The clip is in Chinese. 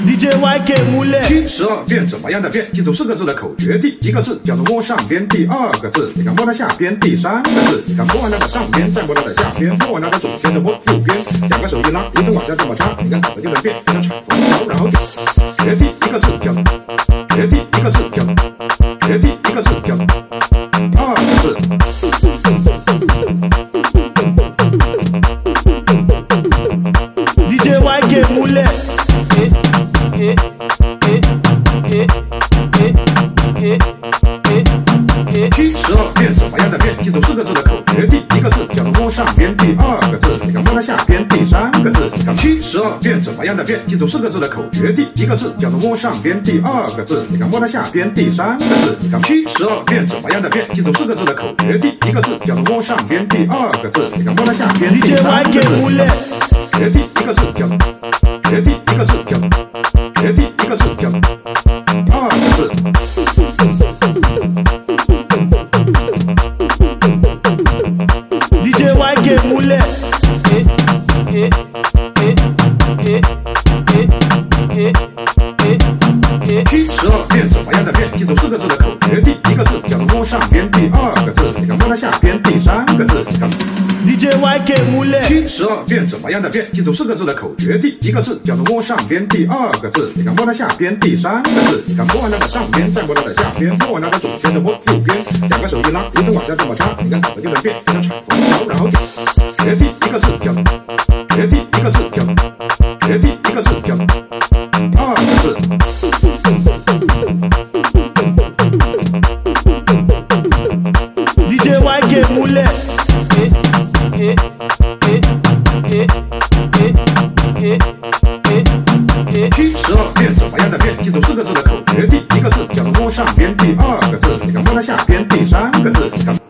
DJ YK 木雷 72变怎么样的变？记住4个字的口诀。第一个字叫做摸上边，第二个字你看摸它下边，第三个字你看摸完它的上边，再摸它的下边，摸完它的左边，再摸右边，两个手一拉，一根往下这么插，你看怎么就能变？像彩虹桥，然后诀第一个字叫诀第一个字叫诀第一个字叫二个字。 DJ YK 木雷 72变怎么样的变？记住4个字的口诀。第一个字叫做摸上边，第二个字你看摸它下边，第三个字你看72变怎么样的变？记住4个字的口诀。第一个字叫做摸上边，第二个字你看摸它下边，第三个字你看72变怎么样的变？记住4个字的口诀。第一个字叫做摸上边，第二个字你看摸它下边，第三个字诀第一个字叫诀第一个字叫诀第一个字叫二个字。 DJ YK 木雷 72变怎么样的变？记住4个字的口诀。第一个字叫做摸上边，第二个字你看摸它下边，第三个字你看 DJ YK 木雷 72变怎么样的变？记住4个字的口诀。第一个字叫做摸上边，第二个字你看摸它下边，第三个字你看摸完它的上边，再摸它的下边，摸完它的左边，再摸右边，两个手一拉，一根往下这么插，你看怎么就能变？像彩虹桥，然后诀第一个字叫诀第一个字叫诀第一个字叫二个字。 DJ YK 木雷 72变怎么样的变？记住4个字的口诀。第一个字叫做摸上边，第二个字你看摸它下边，第三个字你看